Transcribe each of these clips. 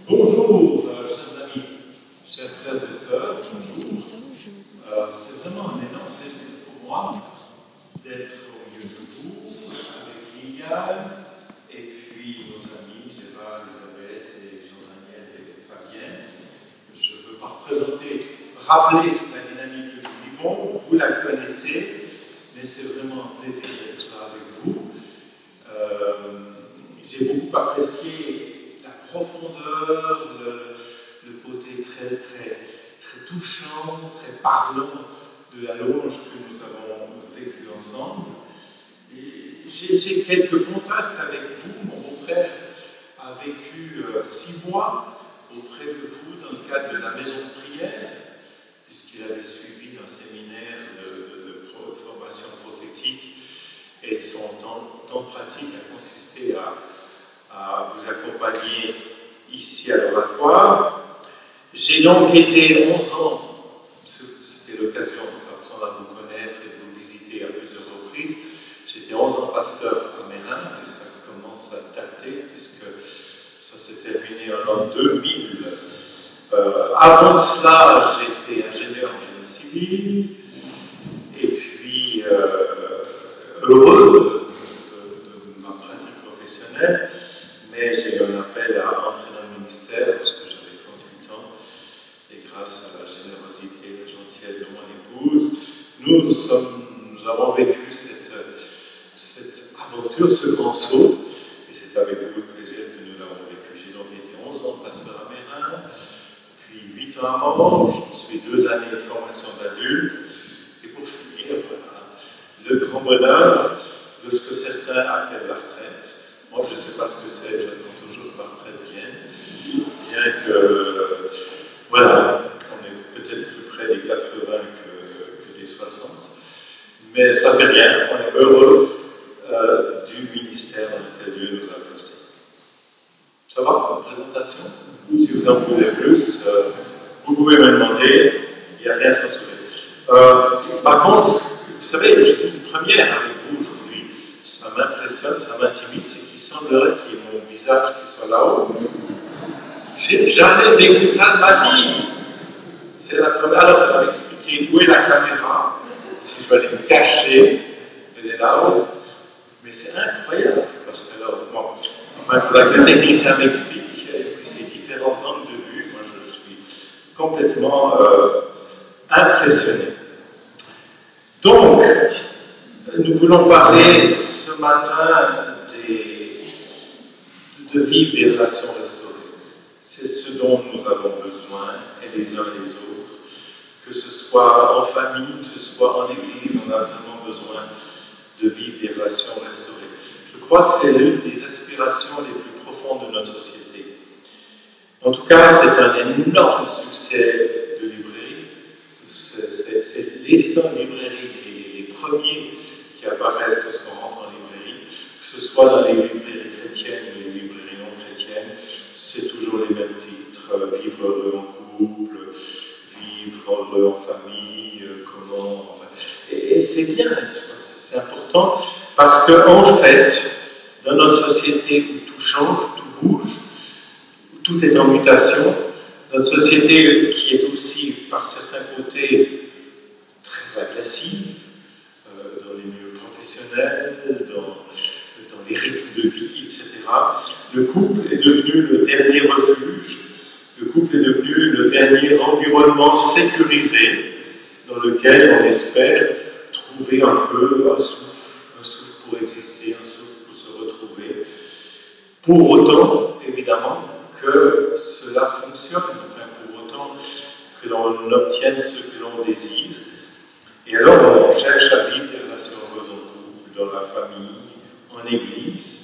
Bonjour, chers amis, chers frères et sœurs. C'est vraiment un énorme plaisir pour moi d'être au milieu de vous, avec Liliane, et puis nos amis Gérard, Elisabeth, et Jean-Daniel et Fabienne. Je ne veux pas rappeler la dynamique que nous vivons, vous la connaissez, mais c'est vraiment un plaisir d'être là avec vous. J'ai beaucoup apprécié la profondeur, le côté très, très, très touchant, très parlant de la louange que nous avons vécue ensemble. J'ai quelques contacts avec vous. Mon beau-frère a vécu 6 mois auprès de vous dans le cadre de la maison de prière, puisqu'il avait suivi un séminaire de formation prophétique, et son temps pratique a consisté à vous accompagner ici à l'oratoire. J'ai donc été 11 ans, c'était l'occasion d'apprendre à vous connaître et de vous visiter à plusieurs reprises. J'étais 11 ans pasteur à Mérin, et ça commence à dater, puisque ça s'est terminé en l'an 2000. Avant cela, j'étais ingénieur en génie civil, et puis heureux de ma pratique professionnelle, mais j'ai eu un appel à entrer dans le ministère parce que j'avais 38 ans, et grâce à la générosité et la gentillesse de mon épouse, nous avons vécu cette aventure, ce grand saut, et c'est avec beaucoup de plaisir que nous l'avons vécu. J'ai donc été 11 ans pasteur à Mérin, puis 8 ans à Morges, ensuite 2 années de formation d'adulte, et pour finir, voilà, le grand bonheur de ce que certains appellent la retraite. Moi, je ne sais pas ce que c'est, j'attends toujours que ma retraite vienne, bien que, voilà, on est peut-être plus près des 80 que des 60, mais ça fait rien, on est heureux du ministère dans lequel Dieu nous a placés. Ça va pour la présentation? Si vous en voulez plus, vous pouvez me demander, il n'y a rien sans soulever. Par contre, vous savez, je suis une première avec vous aujourd'hui, ça m'impressionne, ça m'intimide, c'est qu'il semblerait qu'il y ait mon visage qui soit là-haut. J'ai jamais vécu ça de ma vie. C'est la première. Alors, il va m'expliquer où est la caméra, si je vais aller me cacher, elle est là-haut. Mais c'est incroyable, parce que là, bon, il faudra que le technicien m'explique ces différents angles de vue. Moi, je suis complètement impressionné. Donc, nous voulons parler ce matin de vivre des relations restaurées. C'est ce dont nous avons besoin, et les uns et les autres. Que ce soit en famille, que ce soit en église, on a vraiment besoin de vivre des relations restaurées. Je crois que c'est l'une des aspirations les plus profondes de notre société. En tout cas, c'est un énorme succès de librairie. C'est les stands de librairie, les premiers qui apparaissent lorsqu'on rentre en librairie, que ce soit dans les librairies chrétiennes ou les librairies non chrétiennes, c'est toujours les mêmes titres, vivre heureux en couple, vivre heureux en famille, comment... Enfin, et c'est bien, je crois que c'est important, parce qu'en fait, dans notre société où tout change, tout bouge, où tout est en mutation, notre société qui est aussi, par certains côtés, très agressive, dans les milieux professionnels, dans les rythmes de vie, etc., le couple est devenu le dernier refuge, le couple est devenu le dernier environnement sécurisé dans lequel on espère trouver un peu un souffle pour exister, un souffle pour se retrouver. Pour autant, évidemment, que cela fonctionne, enfin pour autant que l'on obtienne ce que l'on désire. Et alors, on cherche à vivre des relations heureuses en couple, dans la famille, en église.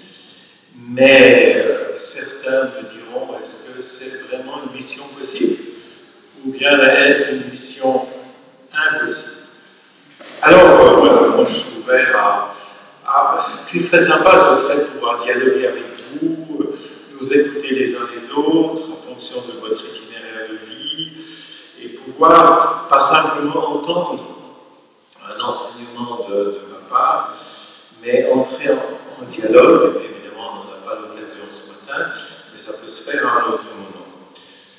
Mais certains me diront, est-ce que c'est vraiment une mission possible? Ou bien est-ce une mission impossible? Alors, voilà, moi je suis ouvert ce qui serait sympa, ce serait de pouvoir dialoguer avec vous, nous écouter les uns les autres, en fonction de votre itinéraire de vie, et pouvoir pas simplement entendre un enseignement de ma part, mais entrer en dialogue. Évidemment, on n'en a pas l'occasion ce matin, mais ça peut se faire à un autre moment.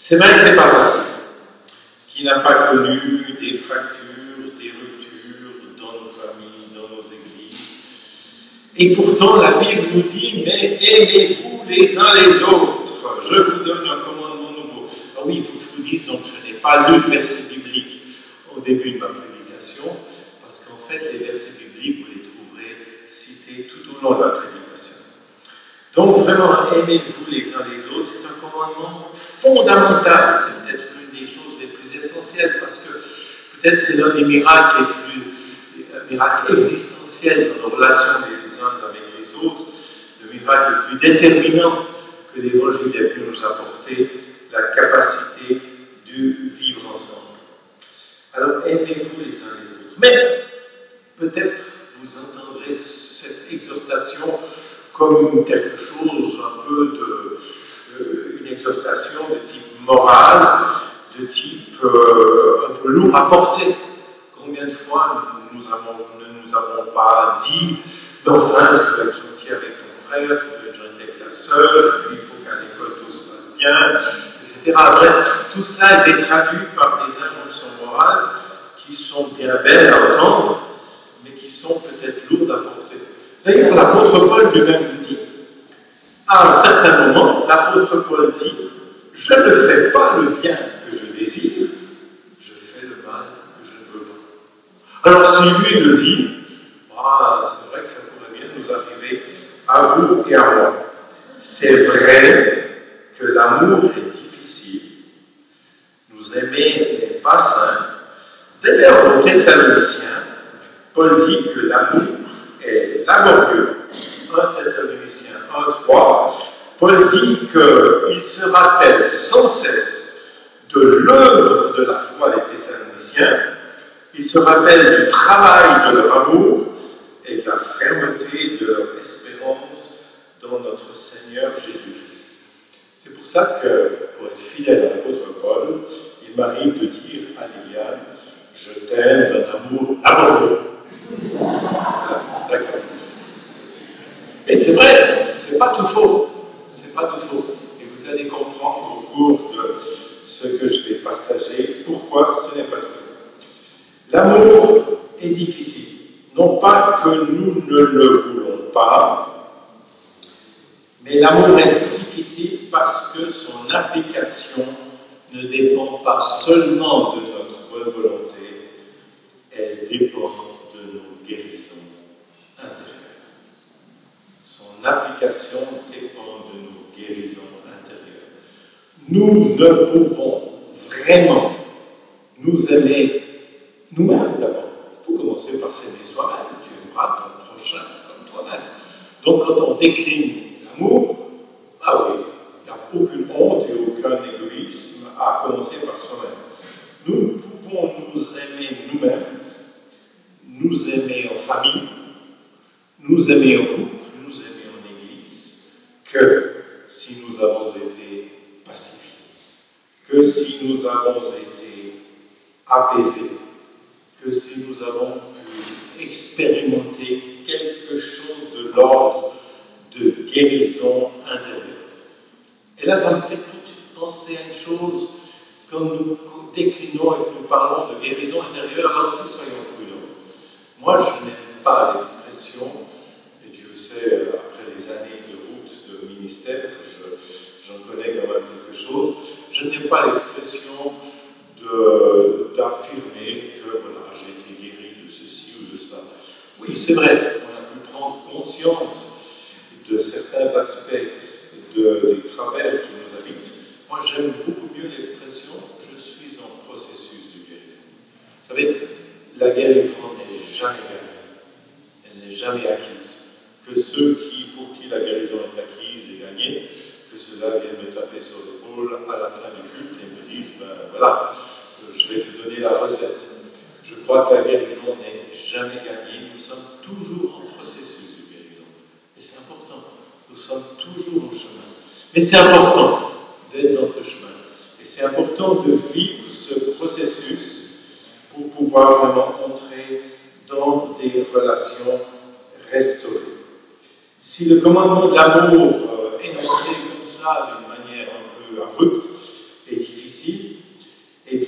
C'est vrai que ce n'est pas facile. Qui n'a pas connu des fractures, des ruptures dans nos familles, dans nos églises. Et pourtant, la Bible nous dit, mais aimez-vous les uns les autres. Je vous donne un commandement nouveau. Ah oui, il faut que je vous dise, donc je n'ai pas lu le verset biblique au début de ma prédication, parce qu'en fait, les versets bibliques, vous les trouverez cités tout au long de la prédication. Donc, vraiment, aimez-vous les uns les autres, c'est un commandement fondamental. C'est peut-être l'une des choses les plus essentielles, parce que peut-être c'est l'un des miracles miracles existentiels dans nos relations les uns avec les autres, le miracle le plus déterminant que l'Évangile a pu nous apporter, la capacité de vivre ensemble. Alors, aimez-vous les uns les autres. Mais, peut-être, vous entendrez cette exhortation comme quelque chose un peu une exhortation de type moral, de type un peu lourd à porter. Combien de fois ne nous avons pas dit, mais enfin, tu dois être gentil avec ton frère, tu dois être gentil avec ta sœur, puis il faut qu'à l'école tout se passe bien, etc. Bref, tout cela a été traduit par des injonctions morales qui sont bien belles à entendre, mais qui sont peut-être lourdes à porter. D'ailleurs, l'apôtre Paul lui-même nous dit, à un certain moment, l'apôtre Paul dit, je ne fais pas le bien que je désire, je fais le mal que je ne veux pas. Alors, si lui le dit, c'est vrai que ça pourrait bien nous arriver à vous et à moi. C'est vrai que l'amour est difficile. Nous aimer n'est pas simple. D'ailleurs, aux Thessaloniciens, Paul dit que l'amour est laborieux. 1 Thessaloniciens 1:3, Paul dit qu'il se rappelle sans cesse de l'œuvre de la foi des Thessaloniciens, il se rappelle du travail de leur amour et de la fermeté de leur espérance dans notre Seigneur Jésus-Christ. C'est pour ça que, pour être fidèle à l'apôtre Paul, il m'arrive de dire à Liliane, je t'aime d'un amour amoureux. D'accord. Mais c'est vrai, c'est pas tout faux. C'est pas tout faux. Et vous allez comprendre au cours de ce que je vais partager pourquoi ce n'est pas tout faux. L'amour est difficile. Non pas que nous ne le voulons pas, mais l'amour est difficile parce que son application ne dépend pas seulement de notre bonne volonté, elle dépend de nos guérisons intérieures. Son application dépend de nos guérisons intérieures. Nous ne pouvons vraiment nous aimer nous-mêmes d'abord. Il faut commencer par s'aimer soi-même. Tu aimeras ton prochain comme toi-même. Donc quand on décline l'amour, ah oui, il n'y a aucune honte et aucun égoïsme à commencer par soi-même. Nous pouvons nous aimer nous-mêmes, nous aimer en famille, nous aimer en couple, nous aimer en Église, que si nous avons été pacifiés, que si nous avons été apaisés, que si nous avons pu expérimenter quelque chose de l'ordre de guérison intérieure. Et là, ça me fait tout de suite penser à une chose, quand nous déclinons et que nous parlons de guérison intérieure, là aussi soyons prudents. Moi, je n'aime pas l'expression, et Dieu sait, après les années de route de ministère, j'en connais quand même quelque chose, je n'aime pas l'expression d'affirmer que voilà, j'ai été guéri de ceci ou de cela. Oui, c'est vrai, on a pu prendre conscience de certains aspects des travers qui nous habitent. Moi, j'aime beaucoup mieux l'expression « je suis en processus de guérison ». Vous savez, la guérison n'est jamais gagnée, elle n'est jamais acquise. Que ceux pour qui la guérison est acquise et gagnée, que ceux-là viennent me taper sur l'épaule à la fin du culte et me disent « ben voilà, je vais te donner la recette ». Je crois que la guérison n'est jamais gagnée, nous sommes toujours en processus de guérison. Et c'est important, nous sommes toujours au chemin. Mais c'est important d'être dans ce chemin. Et c'est important de vivre ce processus pour pouvoir vraiment entrer dans des relations restaurées. Si le commandement de l'amour énoncé comme ça, d'une manière un peu abrupte et difficile,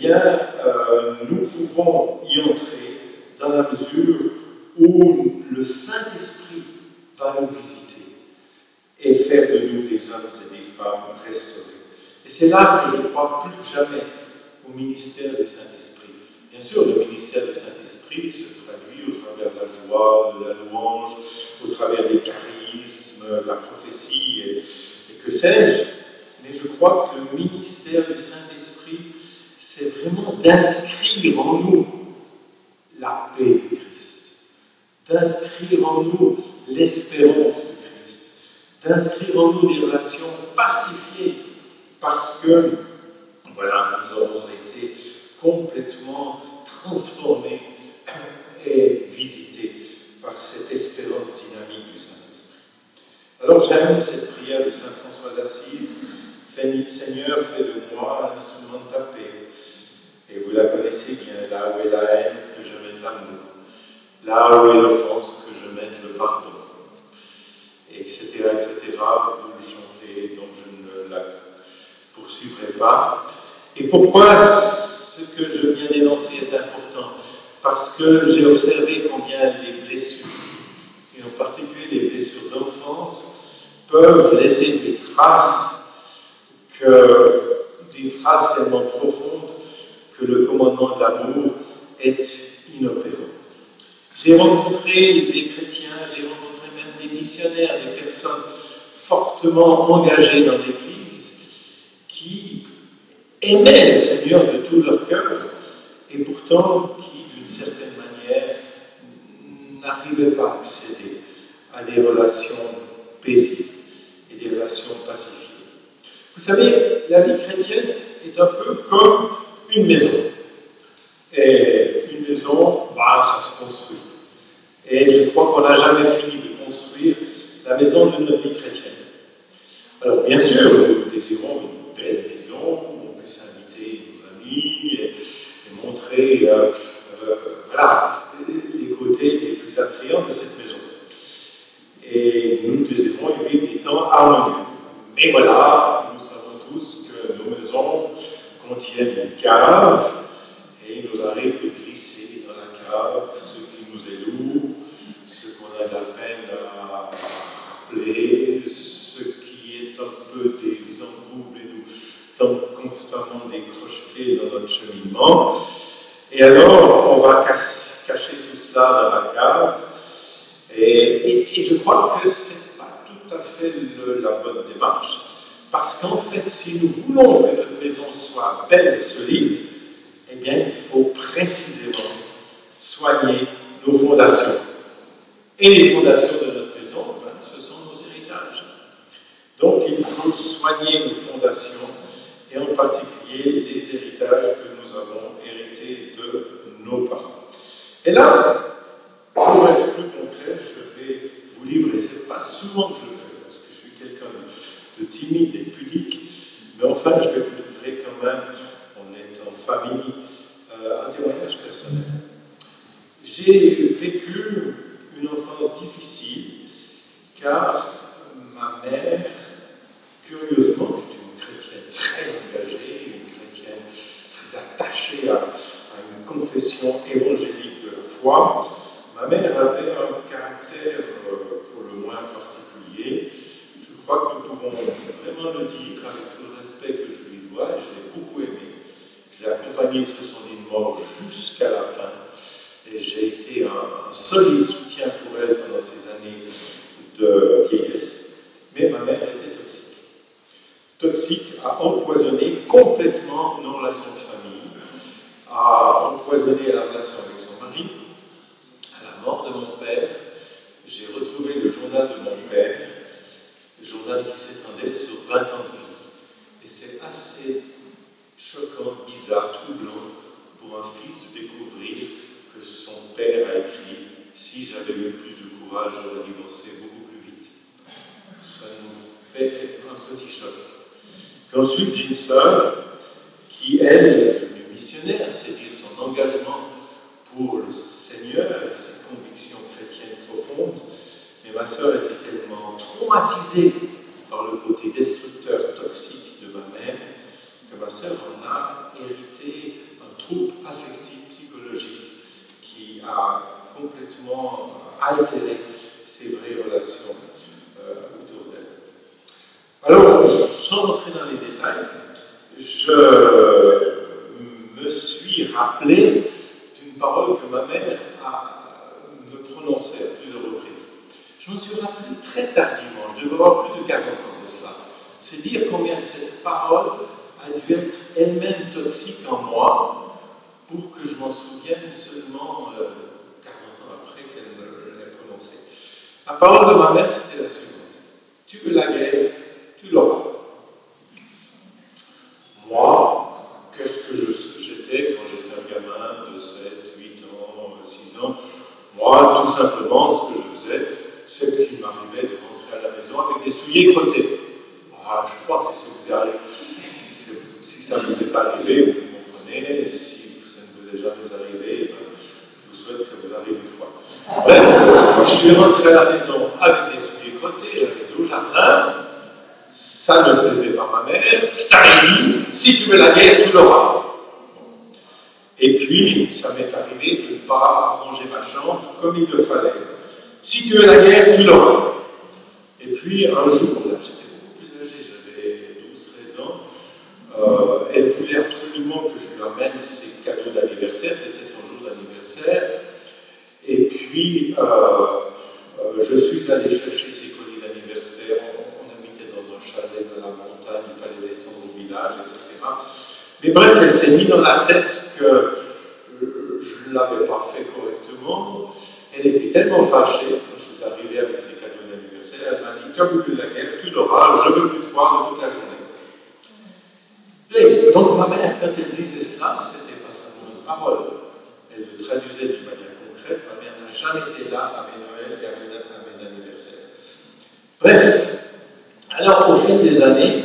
bien, nous pouvons y entrer dans la mesure où le Saint-Esprit va nous visiter et faire de nous des hommes et des femmes restaurés. Et c'est là que je crois plus que jamais au ministère du Saint-Esprit. Bien sûr, le ministère du Saint-Esprit se traduit au travers de la joie, de la louange, au travers des charismes, de la prophétie et que sais-je. Mais je crois que le ministère du Saint-Esprit, c'est vraiment d'inscrire en nous la paix de Christ, d'inscrire en nous l'espérance de Christ, d'inscrire en nous des relations pacifiées, parce que, voilà, nous aurons été complètement transformés et visités par cette espérance dynamique du Saint-Esprit. Alors j'aime cette prière de saint François d'Assise. Seigneur, fais de moi un instrument de ta paix. Et vous la connaissez bien, là où est la haine, que je mette l'amour. Là où est l'offense, que je mette le pardon. Etc., etc. Vous le chantez, donc je ne la poursuivrai pas. Et pourquoi ce que je viens d'énoncer est important? Parce que j'ai observé combien les blessures, et en particulier les blessures d'enfance, peuvent laisser des traces tellement profondes que le commandement de l'amour est inopérant. J'ai rencontré des chrétiens, j'ai rencontré même des missionnaires, des personnes fortement engagées dans l'Église qui aimaient le Seigneur de tout leur cœur et pourtant qui, d'une certaine manière, n'arrivaient pas à accéder à des relations paisibles et des relations pacifiées. Vous savez, la vie chrétienne est un peu comme une maison. Et une maison, ça se construit. Et je crois qu'on n'a jamais fini de construire la maison de notre vie chrétienne. Alors, bien sûr, nous désirons une belle maison où on puisse inviter nos amis et montrer voilà, les côtés les plus attrayants de cette maison. Et nous désirons y vivre des temps harmonieux. Mais voilà, nous savons tous que nos maisons contiennent une cave et il nous arrive de glisser dans la cave ce qui nous est lourd, ce qu'on a de la peine à rappeler, ce qui est un peu des embouts et nous tentons constamment des croche-pieds dans notre cheminement. Et alors, on va cacher tout cela dans la cave. Et je crois que ce n'est pas tout à fait la bonne démarche, parce qu'en fait, si nous voulons que notre maison soit belle et solide, eh bien, il faut précisément soigner nos fondations. Et les fondations de notre maison, ce sont nos héritages. Donc, il faut soigner nos fondations, et en particulier les héritages que nous avons hérités de nos parents. Et là, pour être plus concret, je vais vous livrer. Ce n'est pas souvent que je le fais, parce que je suis quelqu'un de timide et pudique, mais enfin, je vais vous livrer quand même, on est en famille, un témoignage personnel. J'ai vécu une enfance difficile, car ma mère, curieusement, qui est une chrétienne très engagée, une chrétienne très attachée à une confession évangélique de la foi, ma mère avait un caractère pour le moins particulier. Je crois que nous pouvons vraiment le dire avec tout le respect que je lui dois, et je l'ai beaucoup aimé. Je l'ai accompagné sur son lit de mort jusqu'à la fin, et j'ai été un solide soutien pour elle pendant ces années de vieillesse. Mais ma mère était toxique. Toxique, a empoisonné complètement nos relations de famille, a empoisonné la relation avec son mari. À la mort de mon père, j'ai retrouvé le journal de mon père, le journal qui s'étendait sur 20 ans de vie. Et c'est assez choquant, bizarre, troublant pour un fils de découvrir que son père a écrit « Si j'avais eu plus de courage, j'aurais divorcé beaucoup plus vite ». Ça nous fait un petit choc. Puis ensuite, j'ai une sœur qui, elle, est une missionnaire, c'est-à-dire son engagement pour le Seigneur, ses convictions chrétiennes profondes. Mais ma sœur était tellement traumatisée par le côté destructeur, toxique de ma mère, que ma sœur en a hérité parole a dû être elle-même toxique en moi pour que je m'en souvienne seulement 40 ans après qu'elle me l'ait prononcée. La parole de ma mère, c'était la suivante. Tu veux la guerre, tu l'auras. Moi, qu'est-ce que j'étais quand j'étais un gamin de 7, 8 ans, 6 ans? Moi, tout simplement, ce que je faisais, c'est qu'il m'arrivait de rentrer à la maison avec des souliers crottés. Ah, je crois que si ça ne vous est pas arrivé, vous comprenez. Si ça ne vous est jamais arrivé, je vous souhaite que ça vous arrive une fois. Bref, je suis rentré à la maison avec des souliers crottés, j'avais été au jardin. Ça ne plaisait pas à ma mère. Je t'avais dit, si tu veux la guerre, tu l'auras. Et puis, ça m'est arrivé de ne pas ranger ma chambre comme il le fallait. Si tu veux la guerre, tu l'auras. Et puis, un jour, là, j'étais beaucoup plus âgé, j'avais 12-13 ans, elle voulait absolument que je lui amène ses cadeaux d'anniversaire, c'était son jour d'anniversaire. Et puis, je suis allé chercher ses colis d'anniversaire. On habitait dans un chalet de la montagne, il fallait descendre au village, etc. Mais bref, elle s'est mis dans la tête que je ne l'avais pas fait correctement. Elle était tellement fâchée quand je suis arrivé avec ses cadeaux d'anniversaire. Elle m'a dit, tu as voulu la guerre, tu l'auras, je veux plus te voir toute la journée. Et donc ma mère, quand elle disait cela, c'était pas simplement une parole. Elle le traduisait d'une manière concrète. Ma mère n'a jamais été là à mes Noëls et à mes anniversaires. Bref, alors au fil des années,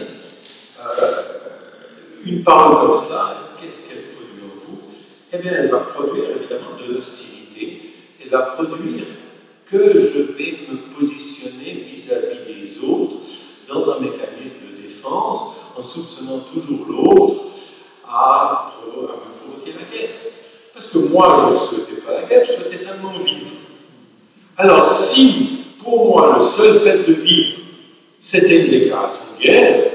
une parole comme cela, qu'est-ce qu'elle produit en vous? Eh bien, elle va produire évidemment de l'hostilité. Elle va produire que je vais me positionner vis-à-vis des autres dans un mécanisme de défense, en soupçonnant toujours l'autre à me provoquer la guerre. Parce que moi, je ne souhaitais pas la guerre, je souhaitais simplement vivre. Alors, si, pour moi, le seul fait de vivre, c'était une déclaration de guerre,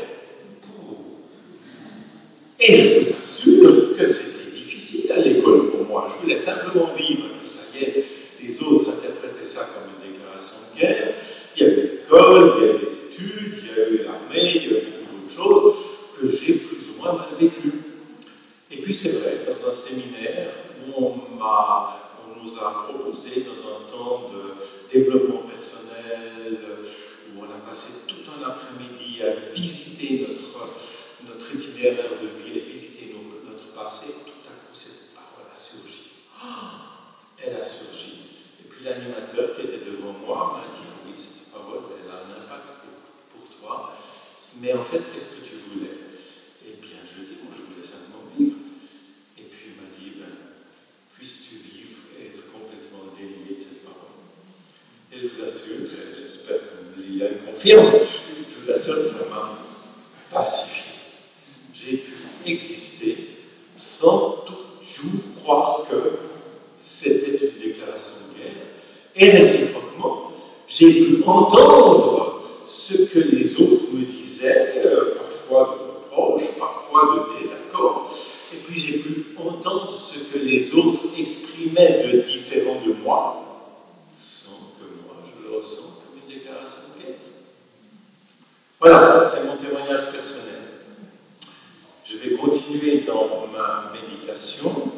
et je vous assure que c'était difficile à l'école pour moi. Je voulais simplement vivre, que ça y est, les autres interprétaient ça comme une déclaration de guerre. Il y avait l'école, il y avait les études, il y avait l'armée, il y avait beaucoup d'autres choses que j'ai plus ou moins mal vécues. Et puis c'est vrai, dans un séminaire où on nous a proposé dans un temps de développement personnel, où on a passé tout un après-midi à visiter notre itinéraire de vie, à visiter notre passé, tout à coup cette parole a surgi. Elle a surgi. Et puis l'animateur qui était devant moi m'a dit, oui, cette parole, elle a un impact pour toi, mais en fait, qu'est-ce que tu voulais? Eh bien, je dis, moi, je voulais simplement vivre. Et puis il m'a dit, puisses-tu vivre et être complètement délié de cette parole. Et je vous assure, j'espère que Liliane confirme, je vous assure que ça m'a pacifié. J'ai pu exister sans toujours croire que c'était une déclaration de guerre. Et réciproquement, j'ai pu entendre ce que les autres me disaient, parfois de reproches, parfois de désaccords. Et puis j'ai pu entendre ce que les autres exprimaient de différent de moi, sans que moi je le ressente comme une déclaration de guerre. Voilà, c'est mon témoignage personnel. Je vais continuer dans ma méditation.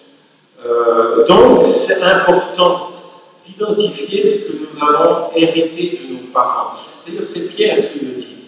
Donc, c'est important d'identifier ce que nous avons hérité de nos parents. D'ailleurs, c'est Pierre qui le dit.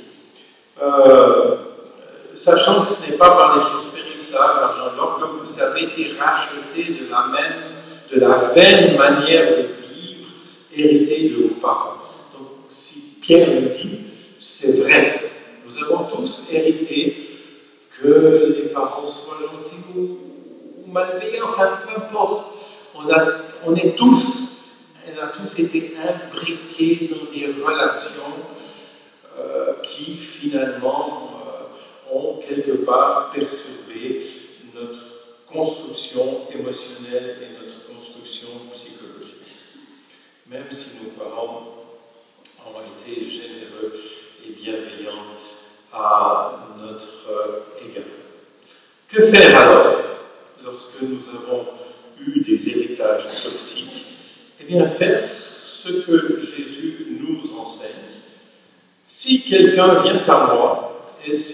Sachant que ce n'est pas par les choses périssables, l'argent de l'or, que vous avez été rachetés de la vaine manière de vivre héritée de vos parents. Donc, si Pierre le dit, c'est vrai. Nous avons tous hérité que les parents soient gentils ou malveillants, enfin peu importe. On a tous été imbriqués dans des relations qui finalement ont quelque part perturbé notre construction émotionnelle et notre construction psychologique. Même si nos parents ont été généreux et bienveillants à notre égard. Que faire alors lorsque nous avons eu des héritages toxiques? Eh bien, faire ce que Jésus nous enseigne. Si quelqu'un vient à moi et s'il ne hait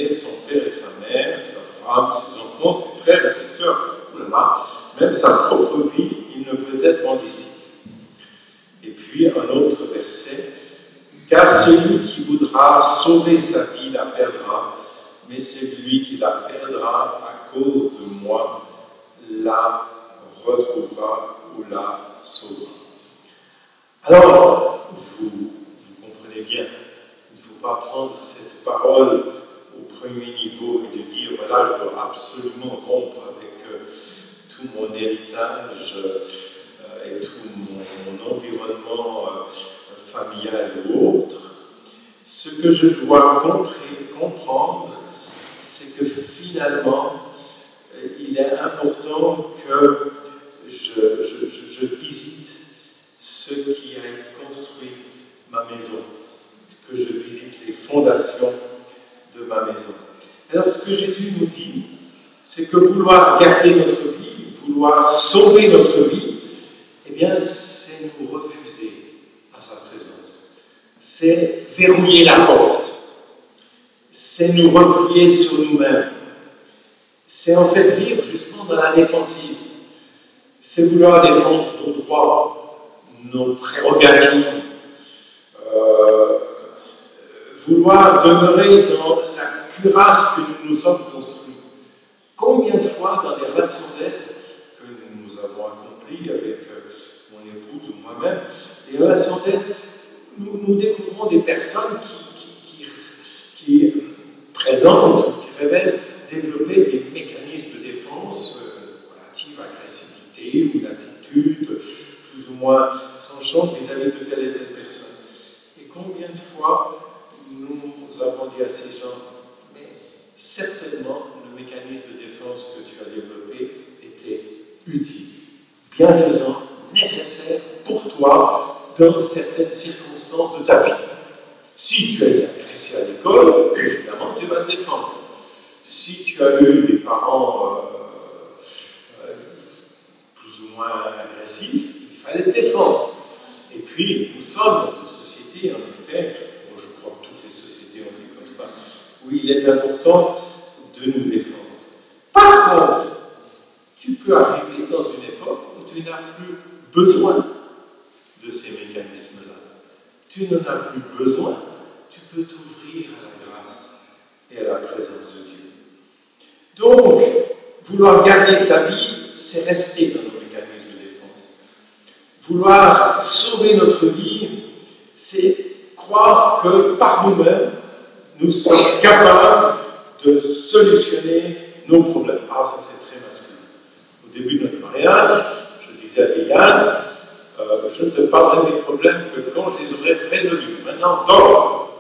mais son père et sa mère, sa femme, ses enfants, ses frères et ses sœurs, voilà, même sa propre vie, il ne peut être bon d'ici. Et puis un autre verset, car celui qui voudra sauver sa vie la perdra, mais celui qui la perdra à cause de moi la retrouvera ou la sauvera. Alors, vous comprenez bien, il ne faut pas prendre cette parole au premier niveau et de dire, voilà, je dois absolument rompre avec tout mon héritage et tout mon environnement familial ou autre. Ce que je dois comprendre, c'est que finalement, il est important que je visite ce qui a construit ma maison, que je visite les fondations de ma maison. Alors ce que Jésus nous dit, c'est que vouloir garder notre vie, vouloir sauver notre vie, eh bien c'est nous refuser à sa présence. C'est verrouiller la porte. C'est nous replier sur nous-mêmes. C'est en fait vivre justement dans la défensive. C'est vouloir défendre nos droits, nos prérogatives, vouloir demeurer dans la cuirasse que nous nous sommes construits. Combien de fois dans les relations d'aide que nous avons accomplies avec mon épouse ou moi-même, les relations d'aide, nous découvrons des personnes qui présentent, qui révèlent développer des mécanismes de défense relatifs à l'agressivité ou l'attitude plus ou moins tranchante vis-à-vis de telle et telle personne. Et combien de fois nous avons dit à ces gens, mais certainement le mécanisme de défense que tu as développé était utile, bienfaisant, nécessaire pour toi dans certaines circonstances de ta vie. Si tu as été agressé à l'école, évidemment tu vas te défendre. Si tu as eu des parents plus ou moins agressifs, il fallait te défendre. Et puis, nous sommes dans une société, en effet, bon, je crois que toutes les sociétés ont fait comme ça, où il est important de nous défendre. Par contre, tu peux arriver dans une époque où tu n'as plus besoin de ces mécanismes-là. Tu n'en as plus besoin, tu peux t'ouvrir à la grâce et à la présence de Dieu. Donc, vouloir garder sa vie, c'est rester dans nos mécanismes de défense. Vouloir sauver notre vie, c'est croire que par nous-mêmes, nous sommes capables de solutionner nos problèmes. Ah, ça c'est très masculin. Au début de notre mariage, je disais à Yann, je ne te parlerai des problèmes que quand je les aurai résolus. Maintenant, dors.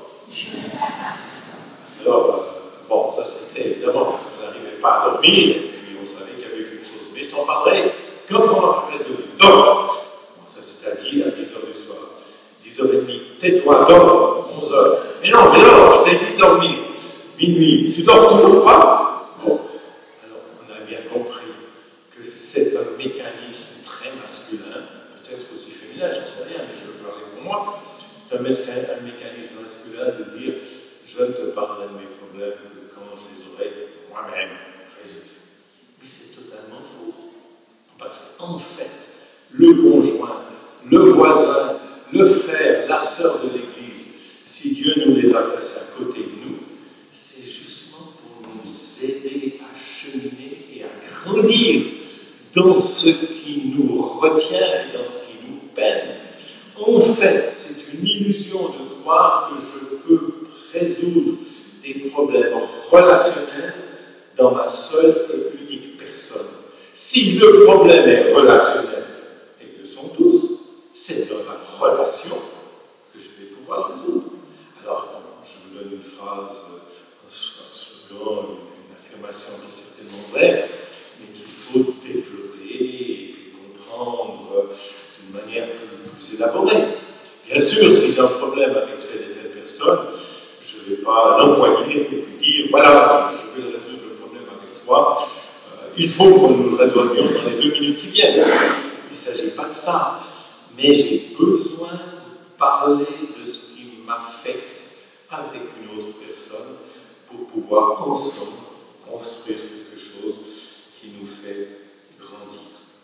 Alors, bon, ça c'était évidemment parce qu'on n'arrivait pas à dormir, et puis on savait qu'il y avait quelque chose. Mais je t'en parlerai quand on aura résolu. Dors. Bon, ça c'était à 10h du soir. 10h30. Tais-toi, dors. 11h. Mais non, je t'ai dit de dormir. Minuit. Tu dors toujours pas? Bon. Alors, on a bien compris que c'est un mécanisme très masculin, peut-être aussi féminin, je ne sais rien, mais je veux parler pour moi. C'est un mécanisme masculin de dire je ne te parlerai de mes problèmes que quand je les aurai moi-même résolus. Mais c'est totalement faux. Parce qu'en fait, le conjoint, le voisin, le frère, la sœur de l'Église, si Dieu nous les a placés à côté de nous, c'est justement pour nous aider à cheminer et à grandir dans ce qui nous retient et dans ce qui nous peine. En fait, c'est une illusion de croire que je peux résoudre des problèmes relationnels dans ma seule et unique personne. Si le problème est relationnel, et ils le sont tous, c'est dans la relation que je vais pouvoir résoudre. Alors, je vous donne une phrase, un slogan, une affirmation qui est certainement vraie, mais qu'il faut développer et puis comprendre d'une manière plus élaborée. Bien sûr, si j'ai un problème avec telle et telle personne, je ne vais pas l'empoigner et puis dire voilà, je vais résoudre le problème avec toi. Il faut que nous le résolvions dans les 2 minutes qui viennent. Il ne s'agit pas de ça. Mais j'ai besoin de parler de ce qui m'affecte avec une autre personne pour pouvoir ensemble construire quelque chose qui nous fait grandir.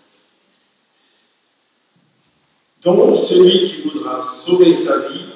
Donc, celui qui voudra sauver sa vie,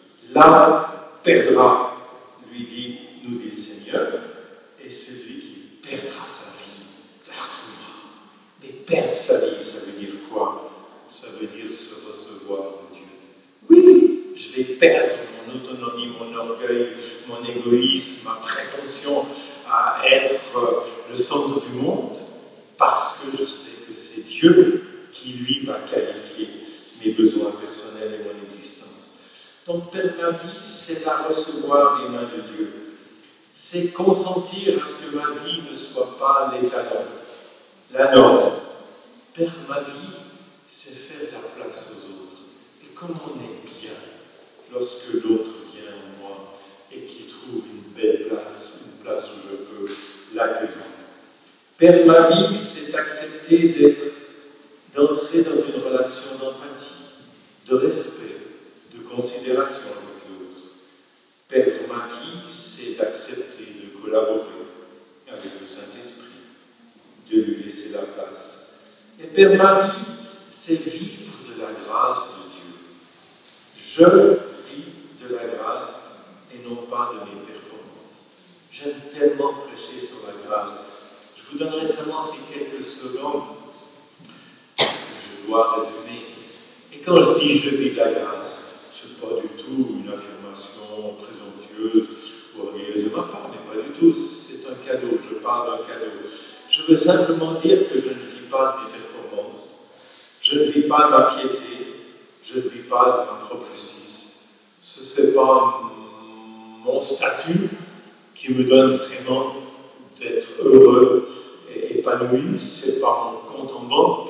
la perdra, nous dit le Seigneur, et celui qui perdra sa vie, la retrouvera. Mais perdre sa vie, ça veut dire quoi? Ça veut dire se recevoir de Dieu. Oui, je vais perdre mon autonomie, mon orgueil, mon égoïsme, ma prétention à être le centre du monde, parce que je sais que c'est Dieu qui, lui, va qualifier mes besoins personnels et mon existence. Donc, perdre ma vie, c'est la recevoir des mains de Dieu. C'est consentir à ce que ma vie ne soit pas l'étalon, la norme. Perdre ma vie, c'est faire la place aux autres. Et comme on est bien lorsque l'autre vient en moi et qu'il trouve une belle place, une place où je peux l'accueillir. Perdre ma vie, c'est accepter d'entrer dans une relation d'empathie, de respect, de considération avec l'autre. Perdre ma vie, c'est d'accepter de collaborer avec le Saint-Esprit, de lui laisser la place. Et perdre ma vie, c'est vivre de la grâce de Dieu. Je vis de la grâce et non pas de mes performances. J'aime tellement prêcher sur la grâce. Je vous donnerai seulement ces quelques slogans que je dois résumer. Et quand je dis je vis de la grâce, ce n'est pas du tout une affirmation présomptueuse ou orgueilleuse de ma part, mais pas du tout. C'est un cadeau, je parle d'un cadeau. Je veux simplement dire que je ne vis pas de mes performances. Je ne vis pas de ma piété. Je ne vis pas de ma propre justice. Ce n'est pas mon statut qui me donne vraiment d'être heureux et épanoui. Ce n'est pas mon compte en banque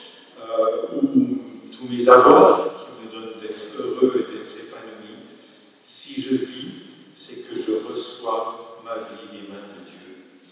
ou tous mes avoirs qui me donnent d'être heureux et d'être épanoui. Si je vis, c'est que je reçois ma vie des mains de Dieu.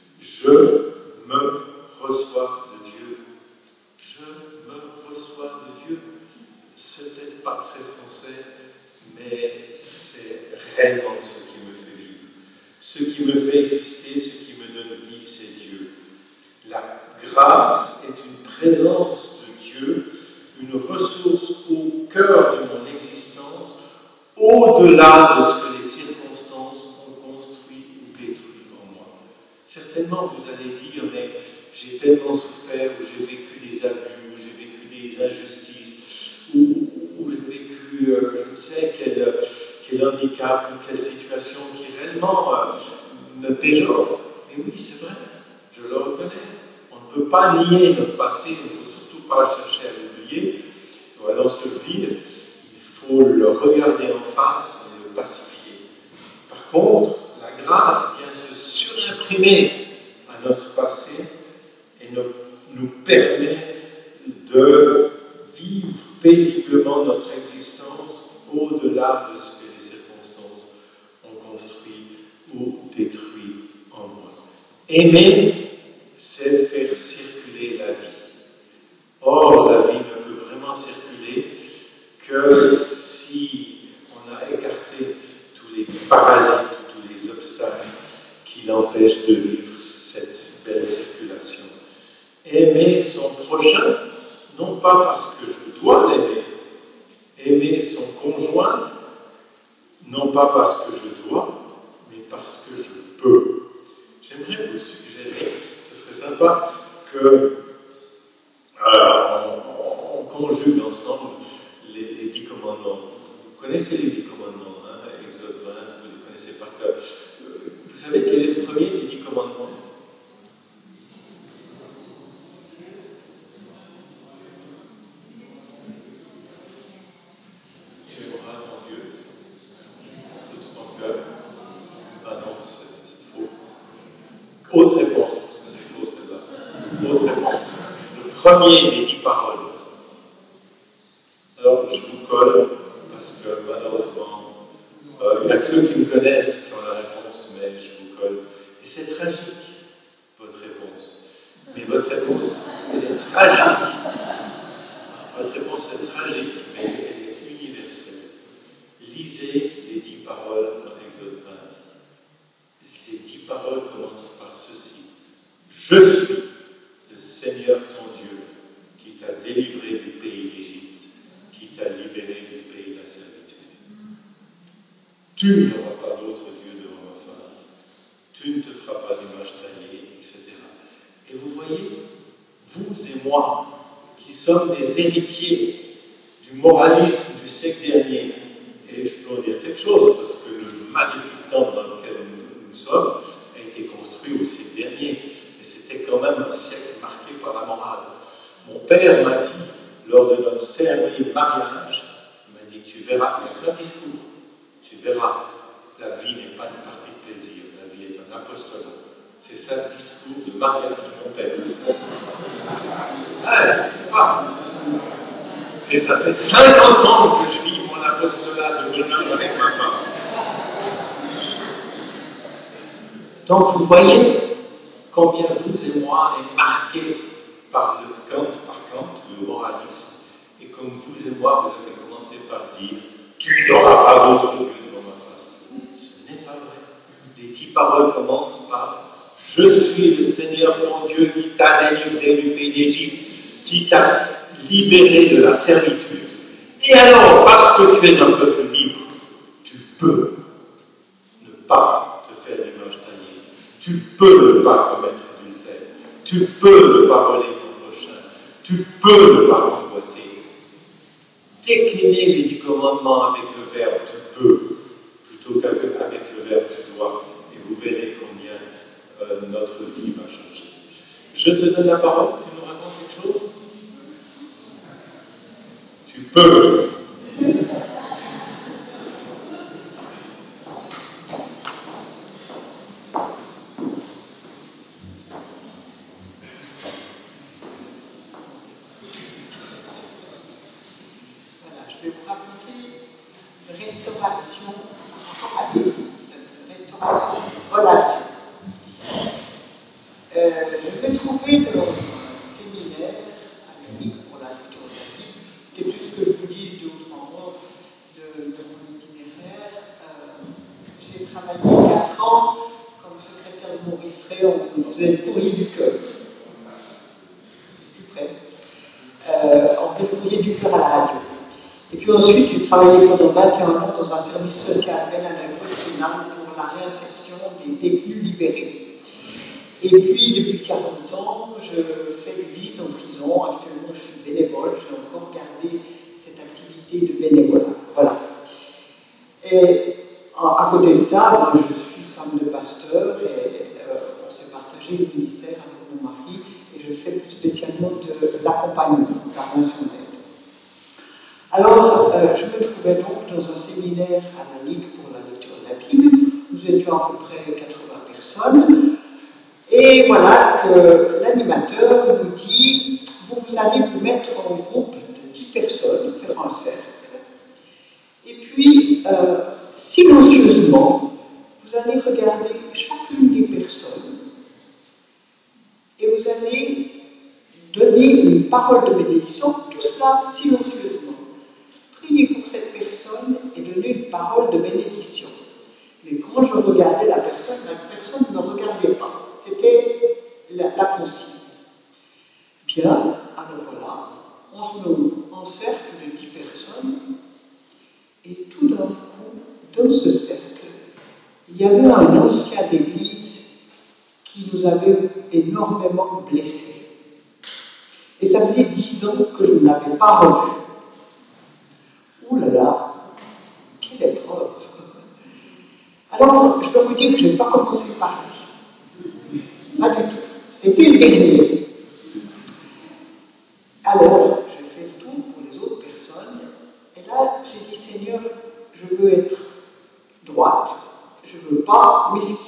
Je me reçois de Dieu. Je me reçois de Dieu. C'est peut-être pas très français, mais c'est réellement ce qui me fait vivre. Ce qui me fait exister, ce qui me donne vie, c'est Dieu. La grâce est une présence de Dieu, une ressource au cœur de mon existence, au-delà de ce que les circonstances ont construit ou détruit en moi. Certainement, vous allez dire, mais j'ai tellement souffert, ou j'ai vécu des abus, ou j'ai vécu des injustices, ou j'ai vécu, je ne sais, quel handicap, ou quelle situation qui réellement me péjore. Mais oui, c'est vrai, je le reconnais. On ne peut pas nier notre passé, il ne faut surtout pas chercher à l'oublier, ou à l'ensevelir. Il faut le regarder en face et le pacifier. Par contre, la grâce vient se surimprimer à notre passé et nous permet de vivre paisiblement notre existence au-delà de ce que les circonstances ont construit ou détruit en moi. Aimer, c'est faire circuler la vie. Or, la vie ne peut vraiment circuler que si on a écarté tous les parasites, tous les obstacles qui l'empêchent de vivre cette belle circulation. Aimer son prochain, non pas parce que je dois l'aimer, aimer son conjoint, non pas parce que je dois, mais parce que je peux. J'aimerais vous suggérer, ce serait sympa que on conjugue ensemble les 10 commandements. Vous connaissez les 10 commandements, hein, Exode 20, vous les connaissez par cœur. Vous savez quel est le premier des 10 commandements? Tu aimeras ton Dieu de tout ton cœur. Ah non, c'est faux. Autre réponse, parce que c'est faux celle-là. Autre réponse. Le premier des 10 paroles. Alors, je vous colle, parce que malheureusement, il y a que ceux qui me connaissent qui ont la réponse, mais je vous colle. Et c'est tragique, votre réponse. Mais votre réponse, elle est tragique. Votre réponse est tragique, mais elle est universelle. Lisez les 10 paroles dans Exode 20. Ces 10 commence par ceci. Je suis le Seigneur ton Dieu qui t'a délivré du pays d'Égypte, qui t'a libéré du pays de la servitude. Tu n'auras pas d'autre Dieu devant ma face. Tu ne te feras pas d'image taillée, etc. Et vous voyez, vous et moi, qui sommes des héritiers du moralisme du siècle dernier, et je peux en dire quelque chose, parce que le magnifique temple dans lequel nous sommes a été construit au siècle dernier, mais c'était quand même un siècle marqué par la morale. Mon père m'a dit, lors de notre cérémonie de mariage, il m'a dit, tu verras, il a fait un discours, tu verras, la vie n'est pas une partie de plaisir, la vie est un apostolat. C'est ça le discours de mariage de mon père. Et ça fait 50 ans que je vis mon apostolat de bonheur avec ma femme. Donc vous voyez combien vous et moi est marqué par le Kant, le moralisme. Et comme vous et moi, vous avez commencé par dire « Tu n'auras pas d'autre Dieu devant ma face ». Ce n'est pas vrai. Les 10 paroles commencent par « Je suis le Seigneur ton Dieu qui t'a délivré du pays d'Égypte, qui t'a libéré de la servitude. Et alors, parce que tu es un peuple libre, tu peux ne pas te faire d'image taillée. Tu peux ne pas commettre adultère. Tu peux ne pas voler ton prochain. Tu peux ne pas convoiter. Décliner les 10 commandements avec le verbe tu peux, plutôt qu'avec le verbe tu dois. Et vous verrez combien notre vie va changer. Je te donne la parole, tu nous racontes quelque chose? Tu peux. Restauration à l'Église, restauration relative. Je vais trouver dans un séminaire à Munich pour la lecture de la Bible, peut-être juste que je vous dise 2 ou 3 mots de mon itinéraire. J'ai travaillé 4 ans comme secrétaire de Maurice Ray, on faisait le courrier du cœur. Plus près. On faisait le courrier du cœur à la radio. Et puis ensuite, j'ai travaillé pendant 21 ans dans un service social national pour la réinsertion des détenus libérés. Et puis, depuis 40 ans, je fais des visites en prison. Actuellement, je suis bénévole. J'ai encore gardé cette activité de bénévolat. Voilà. Et à côté de ça, je suis femme de pasteur et on s'est partagé le ministère avec mon mari et je fais plus spécialement de l'accompagnement, de la relation d'aide. Alors, je me trouvais donc dans un séminaire à la Ligue pour la lecture de la Bible. Nous étions à peu près 80 personnes. Et voilà que l'animateur nous dit « Vous allez vous mettre en groupe de 10 personnes, faire un cercle. Et puis, silencieusement, vous allez regarder chacune des personnes et vous allez donner une parole de bénédiction, tout cela silencieusement. Priez pour cette personne et donnez une parole de bénédiction. » Mais quand je regardais la personne ne me regardait pas. C'était la consigne. Bien, alors voilà, on se met en cercle de 10 personnes, et tout d'un coup, dans ce cercle, il y avait un ancien d'église qui nous avait énormément blessés. Et ça faisait 10 ans que je ne l'avais pas revu. Ouh là là, quelle épreuve! Alors, je peux vous dire que je n'ai pas commencé par lui. Pas du tout. C'était le dernier. Alors, j'ai fait le tour pour les autres personnes, et là, j'ai dit, Seigneur, je veux être droite, je ne veux pas m'esquiver.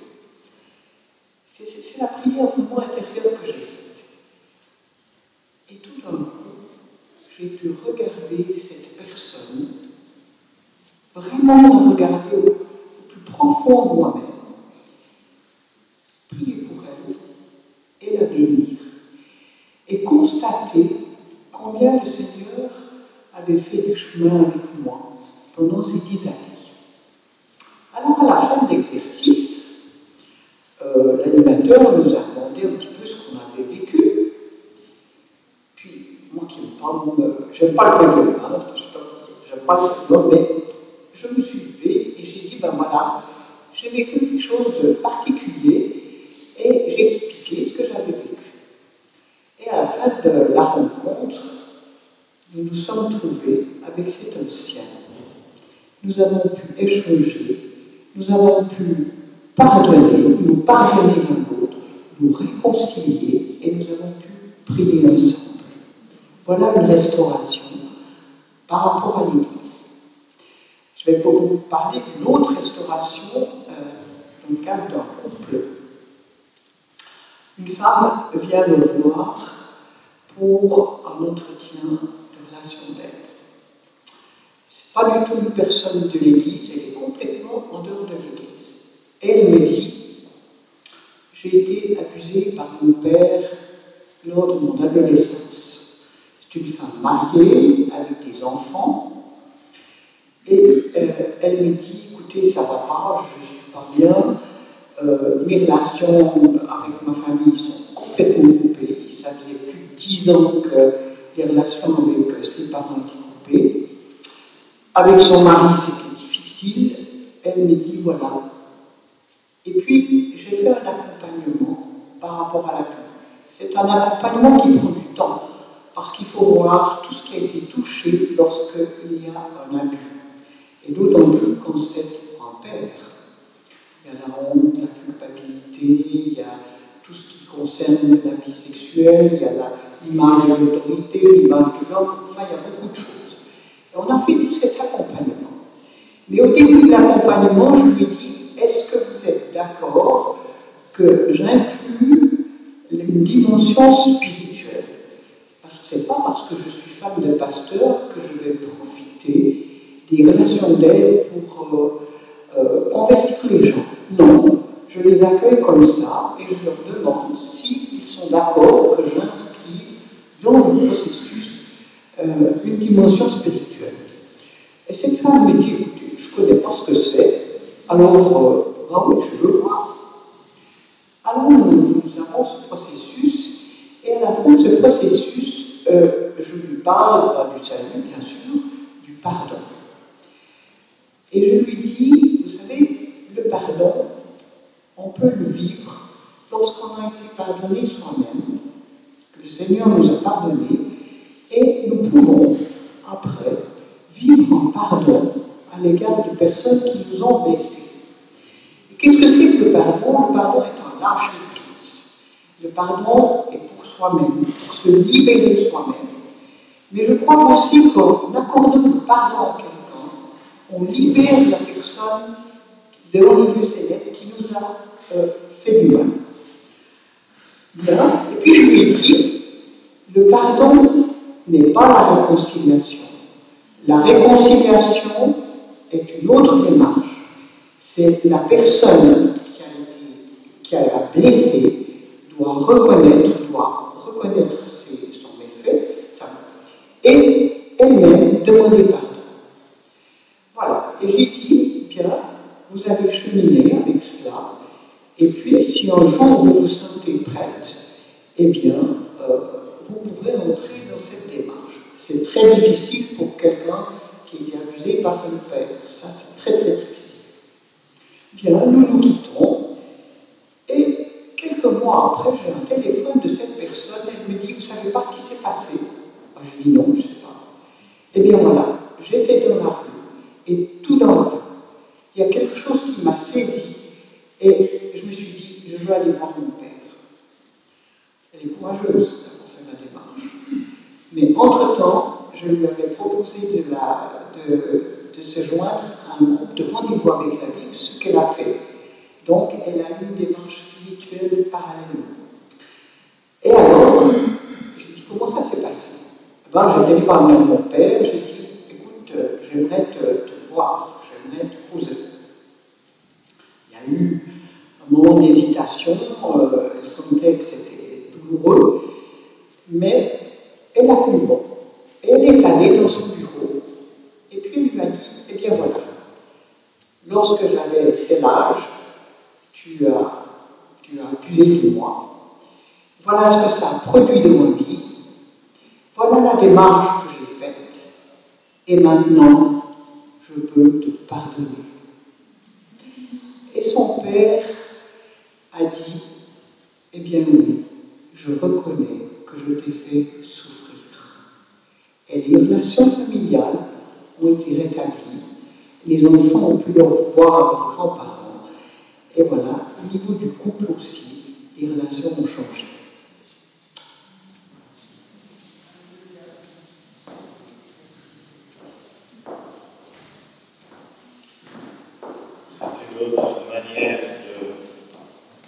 C'est la prière vraiment intérieure que j'ai faite. Et tout d'un coup, j'ai pu regarder cette personne, vraiment la regarder au plus profond de moi-même, prier pour elle et la bénir, et constater combien le Seigneur avait fait du chemin avec moi pendant ces 10 années. Alors, à la fin de l'exercice, l'animateur nous a demandé un petit peu ce qu'on avait vécu. Puis, moi qui j'aime pas le médium, hein, j'aime pas le médium, mais je me suis levée et j'ai dit, ben voilà, j'ai vécu quelque chose de particulier et j'ai expliqué ce que j'avais vécu. Et à la fin de la rencontre, nous nous sommes trouvés avec cet ancien. Nous avons pu échanger, nous avons pu nous pardonner l'un l'autre, nous réconcilier et nous avons pu prier ensemble. Voilà une restauration par rapport à l'Église. Je vais vous parler d'une autre restauration dans le cadre d'un couple. Une femme vient me voir pour un entretien de relation d'aide. Ce n'est pas du tout une personne de l'Église, elle est complètement en dehors de l'Église. Elle me dit, j'ai été abusée par mon père lors de mon adolescence. C'est une femme mariée, avec des enfants, et elle me dit, écoutez, ça ne va pas, je ne suis pas bien, mes relations avec ma famille sont complètement coupées. Ça faisait plus de 10 ans que les relations avec ses parents étaient coupées. Avec son mari, c'était difficile. Elle me dit, voilà. Et puis, j'ai fait un accompagnement par rapport à l'abus. C'est un accompagnement qui prend du temps, parce qu'il faut voir tout ce qui a été touché lorsqu'il y a un abus. Et d'autant plus quand c'est un père. Il y a la honte, la culpabilité, il y a tout ce qui concerne la vie sexuelle, il y a l'image de l'autorité, l'image de l'homme, enfin il y a beaucoup de choses. Et on a fait tout cet accompagnement. Mais au début de l'accompagnement, je lui ai dit, est-ce que vous êtes d'accord que j'inclue une dimension spirituelle? Parce que ce n'est pas parce que je suis femme de pasteur que je vais profiter des relations d'aide pour convertir les gens. Non, je les accueille comme ça et je leur demande s'ils sont d'accord que j'inscrive dans le processus une dimension spirituelle. Et cette femme me dit, écoutez, je ne connais pas ce que c'est, alors, oui, je veux voir. Alors nous avons ce processus, et à la fin de ce processus, je lui parle du salut, bien sûr, du pardon. Et je lui dis, vous savez, le pardon, on peut le vivre lorsqu'on a été pardonné soi-même, que le Seigneur nous a pardonné, et nous pouvons, après, vivre en pardon à l'égard de personnes qui nous ont blessés. Et qu'est-ce que c'est que le pardon? Le pardon est un lâcher-prise. Le pardon est pour soi-même, pour se libérer soi-même. Mais je crois aussi qu'en accordant le pardon à quelqu'un, on libère la personne devant le Dieu céleste qui nous a fait du mal. Bien. Et puis je lui ai dit, le pardon n'est pas la réconciliation. La réconciliation est une autre démarche. C'est la personne qui a blessé doit reconnaître son méfait et elle-même demander pardon. Voilà. Et j'ai dit, bien, vous allez cheminer avec cela, et puis si un jour vous vous sentez prête, eh bien, vous pourrez entrer dans cette démarche. C'est très difficile pour quelqu'un qui est abusé par le père. Ça, c'est très, très difficile. Bien, nous nous quittons, et quelques mois après, j'ai un téléphone de cette personne, elle me dit, vous ne savez pas ce qui s'est passé? Moi, je dis non, je ne sais pas. Eh bien voilà, j'étais dans la rue, et tout d'un coup, il y a quelque chose qui m'a saisi, et je me suis dit, je veux aller voir mon père. Elle est courageuse d'avoir fait la démarche. Mais entre-temps, je lui avais proposé de se joindre à un groupe de rendez-vous avec la Bible, ce qu'elle a fait. Donc, elle a eu une démarche spirituelle parallèlement. Et alors, je lui ai dit, comment ça s'est passé? Ben, j'ai téléphoné à mon père, j'ai dit, écoute, j'aimerais te voir, j'aimerais te poser. Il y a eu un moment d'hésitation, elle sentait que c'était douloureux, mais elle a cru bon. Elle est allée dans son bureau, et puis elle lui a dit, eh bien voilà, lorsque j'avais tel âge, tu as accusé de moi. Voilà ce que ça a produit de ma vie. Voilà la démarche que j'ai faite. Et maintenant, je peux te pardonner. Et son père a dit, eh bien oui, je reconnais que je t'ai fait souffrir. Et les relations familiales ont été rétablies. Les enfants ont pu leur voir leurs grands-parents. Et voilà, au niveau du couple aussi, les relations ont changé. C'est une autre manière de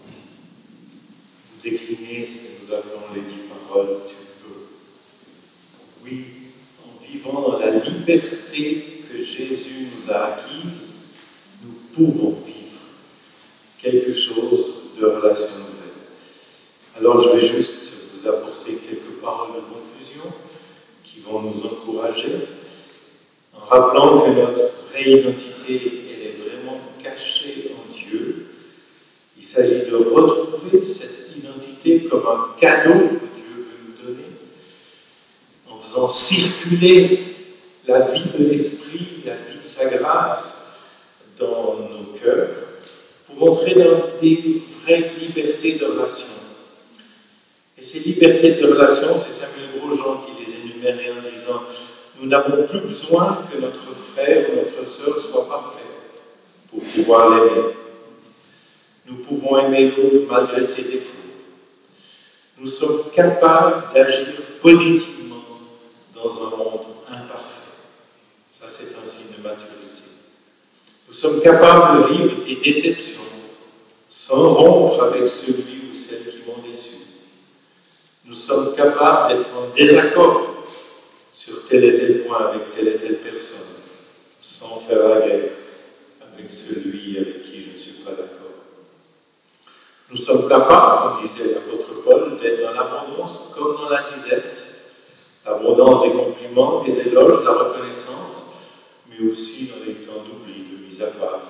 décliner ce que nous appelons les 10 paroles tu peux. Oui, en vivant dans la liberté que Jésus nous a acquise, nous pouvons vivre quelque chose de relationnel. Alors je vais juste vous apporter quelques paroles de conclusion qui vont nous encourager, en rappelant que notre vraie identité, elle est vraiment cachée en Dieu. Il s'agit de retrouver cette identité comme un cadeau que Dieu veut nous donner, en faisant circuler la vie de l'Esprit, la vie de sa grâce dans nos cœurs, pour entrer dans des vraies libertés de relation. Et ces libertés de relation, c'est Samuel Grosjean qui les énumérait en disant « Nous n'avons plus besoin que notre frère ou notre sœur soit parfait pour pouvoir l'aimer. Nous pouvons aimer l'autre malgré ses défauts. Nous sommes capables d'agir positivement dans un monde imparfait. » Ça, c'est un signe de maturité. Nous sommes capables de vivre des déceptions sans rompre avec celui ou celle qui m'ont déçu. Nous sommes capables d'être en désaccord sur tel et tel point avec telle et telle personne, sans faire la guerre avec celui avec qui je ne suis pas d'accord. Nous sommes capables, comme disait l'apôtre Paul, d'être dans l'abondance comme dans la disette, l'abondance des compliments, des éloges, de la reconnaissance, mais aussi dans les temps d'oubli, de mise à part.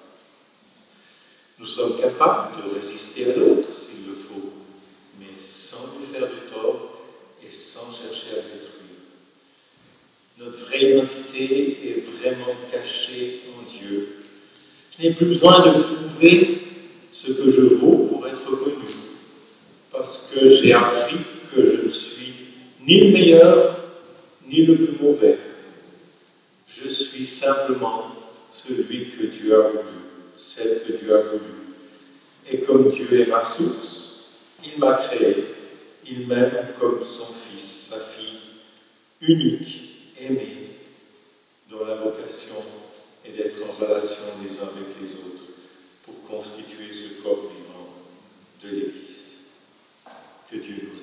Nous sommes capables de résister à l'autre s'il le faut, mais sans lui faire du tort et sans chercher à le détruire. Notre vraie identité est vraiment cachée en Dieu. Je n'ai plus besoin de prouver ce que je vaux pour être connu, parce que j'ai appris que je ne suis ni le meilleur, ni le plus mauvais. Je suis simplement celui que Dieu a voulu, celle que Dieu a voulu. Et comme Dieu est ma source, il m'a créé, il m'aime comme son fils, sa fille, unique, aimée, dont la vocation est d'être en relation les uns avec les autres pour constituer ce corps vivant de l'Église. Que Dieu nous